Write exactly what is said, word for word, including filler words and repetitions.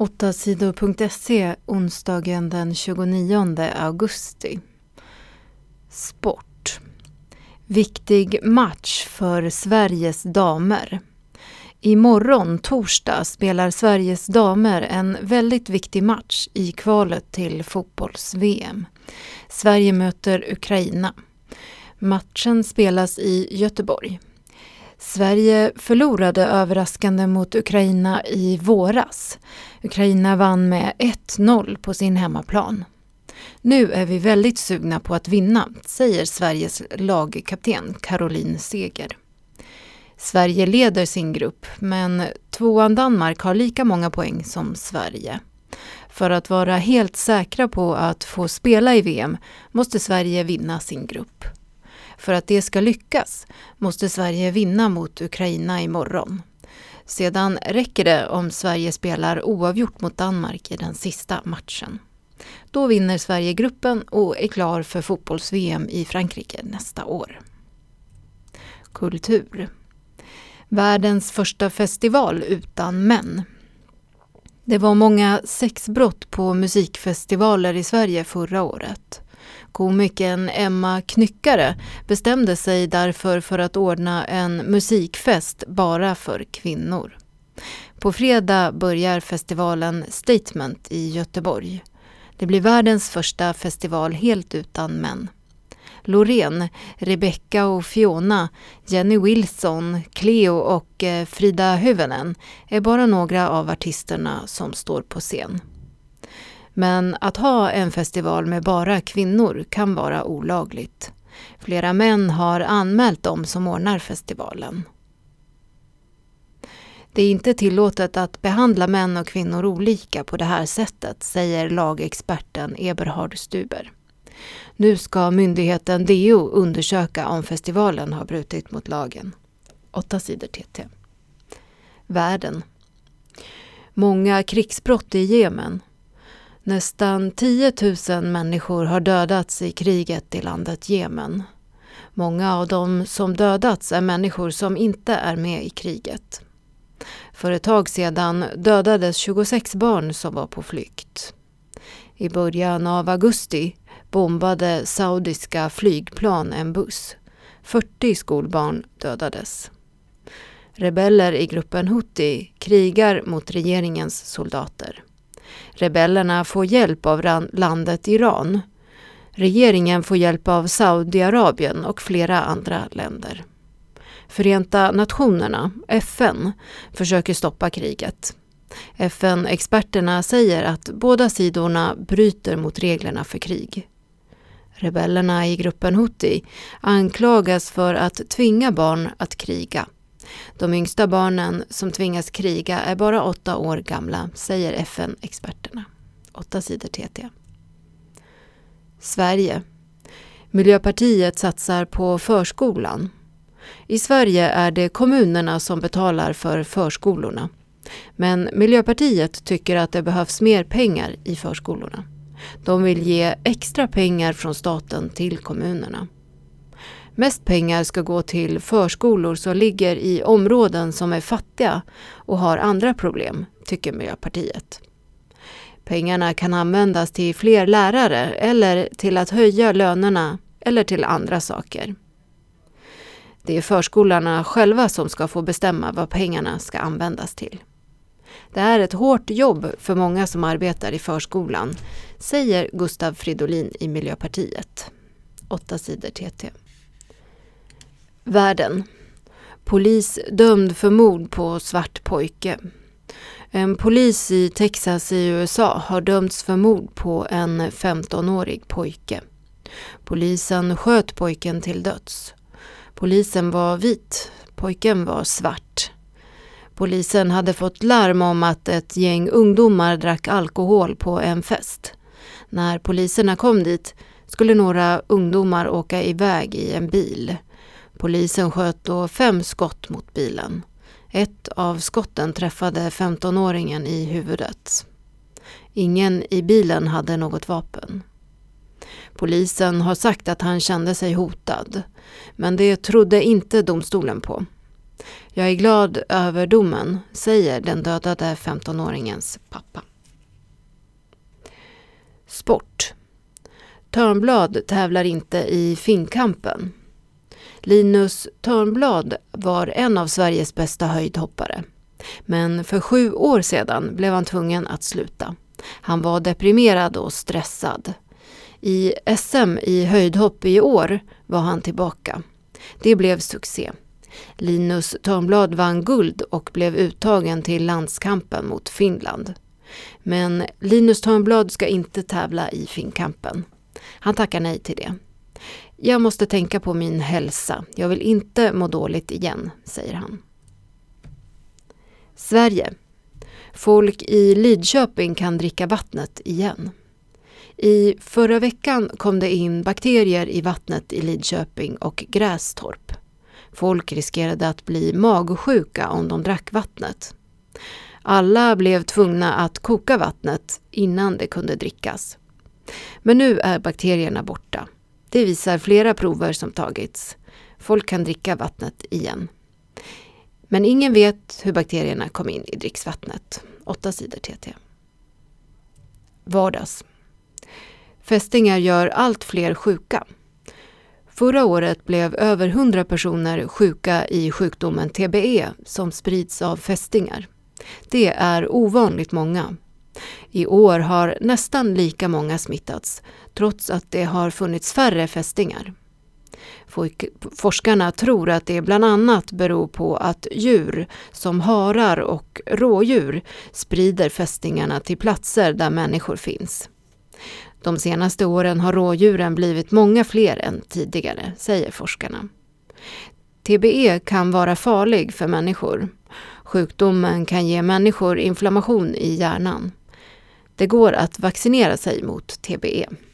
åtta sidor punkt se onsdagen den tjugonionde augusti. Sport. Viktig match för Sveriges damer. Imorgon torsdag spelar Sveriges damer en väldigt viktig match i kvalet till fotbolls-V M. Sverige möter Ukraina. Matchen spelas i Göteborg. Sverige förlorade överraskande mot Ukraina i våras. Ukraina vann med ett noll på sin hemmaplan. Nu är vi väldigt sugna på att vinna, säger Sveriges lagkapten Caroline Seger. Sverige leder sin grupp, men tvåan Danmark har lika många poäng som Sverige. För att vara helt säkra på att få spela i V M måste Sverige vinna sin grupp. För att det ska lyckas måste Sverige vinna mot Ukraina imorgon. Sedan räcker det om Sverige spelar oavgjort mot Danmark i den sista matchen. Då vinner Sverige gruppen och är klar för fotbolls-V M i Frankrike nästa år. Kultur. Världens första festival utan män. Det var många sexbrott på musikfestivaler i Sverige förra året. Komikern Emma Knyckare bestämde sig därför för att ordna en musikfest bara för kvinnor. På fredag börjar festivalen Statement i Göteborg. Det blir världens första festival helt utan män. Loreen, Rebecca och Fiona, Jenny Wilson, Cleo och Frida Hyvönen är bara några av artisterna som står på scen. Men att ha en festival med bara kvinnor kan vara olagligt. Flera män har anmält dem som ordnar festivalen. Det är inte tillåtet att behandla män och kvinnor olika på det här sättet, säger lagexperten Eberhard Stuber. Nu ska myndigheten D O undersöka om festivalen har brutit mot lagen. åtta sidor T T. Världen. Många krigsbrott i Jemen. Nästan tio tusen människor har dödats i kriget i landet Jemen. Många av dem som dödats är människor som inte är med i kriget. För ett tag sedan dödades tjugosex barn som var på flykt. I början av augusti bombade saudiska flygplan en buss. fyrtio skolbarn dödades. Rebeller i gruppen Houthi krigar mot regeringens soldater. Rebellerna får hjälp av landet Iran. Regeringen får hjälp av Saudiarabien och flera andra länder. Förenta nationerna, F N, försöker stoppa kriget. F N-experterna säger att båda sidorna bryter mot reglerna för krig. Rebellerna i gruppen Houthi anklagas för att tvinga barn att kriga. De yngsta barnen som tvingas kriga är bara åtta år gamla, säger F N-experterna. åtta sidor T T. Sverige. Miljöpartiet satsar på förskolan. I Sverige är det kommunerna som betalar för förskolorna. Men Miljöpartiet tycker att det behövs mer pengar i förskolorna. De vill ge extra pengar från staten till kommunerna. Mest pengar ska gå till förskolor som ligger i områden som är fattiga och har andra problem, tycker Miljöpartiet. Pengarna kan användas till fler lärare eller till att höja lönerna eller till andra saker. Det är förskolorna själva som ska få bestämma vad pengarna ska användas till. Det är ett hårt jobb för många som arbetar i förskolan, säger Gustav Fridolin i Miljöpartiet. åtta sidor T T. Världen. Polis dömd för mord på svart pojke. En polis i Texas i U S A har dömts för mord på en femtonårig pojke. Polisen sköt pojken till döds. Polisen var vit, pojken var svart. Polisen hade fått larm om att ett gäng ungdomar drack alkohol på en fest. När poliserna kom dit skulle några ungdomar åka iväg i en bil. Polisen sköt då fem skott mot bilen. Ett av skotten träffade femtonåringen i huvudet. Ingen i bilen hade något vapen. Polisen har sagt att han kände sig hotad, men det trodde inte domstolen på. Jag är glad över domen, säger den dödade femtonåringens pappa. Sport. Törnblad tävlar inte i Finnkampen. Linus Törnblad var en av Sveriges bästa höjdhoppare. Men för sju år sedan blev han tvungen att sluta. Han var deprimerad och stressad. I S M i höjdhopp i år var han tillbaka. Det blev succé. Linus Törnblad vann guld och blev uttagen till landskampen mot Finland. Men Linus Törnblad ska inte tävla i Finnkampen. Han tackar nej till det. Jag måste tänka på min hälsa. Jag vill inte må dåligt igen, säger han. Sverige. Folk i Lidköping kan dricka vattnet igen. I förra veckan kom det in bakterier i vattnet i Lidköping och Grästorp. Folk riskerade att bli magsjuka om de drack vattnet. Alla blev tvungna att koka vattnet innan det kunde drickas. Men nu är bakterierna borta. Det visar flera prover som tagits. Folk kan dricka vattnet igen. Men ingen vet hur bakterierna kom in i dricksvattnet. Åtta sidor T T. Vardags. Fästingar gör allt fler sjuka. Förra året blev över hundra personer sjuka i sjukdomen T B E som sprids av fästingar. Det är ovanligt många. I år har nästan lika många smittats, trots att det har funnits färre fästingar. Forskarna tror att det bland annat beror på att djur som harar och rådjur sprider fästingarna till platser där människor finns. De senaste åren har rådjuren blivit många fler än tidigare, säger forskarna. T B E kan vara farlig för människor. Sjukdomen kan ge människor inflammation i hjärnan. Det går att vaccinera sig mot T B E.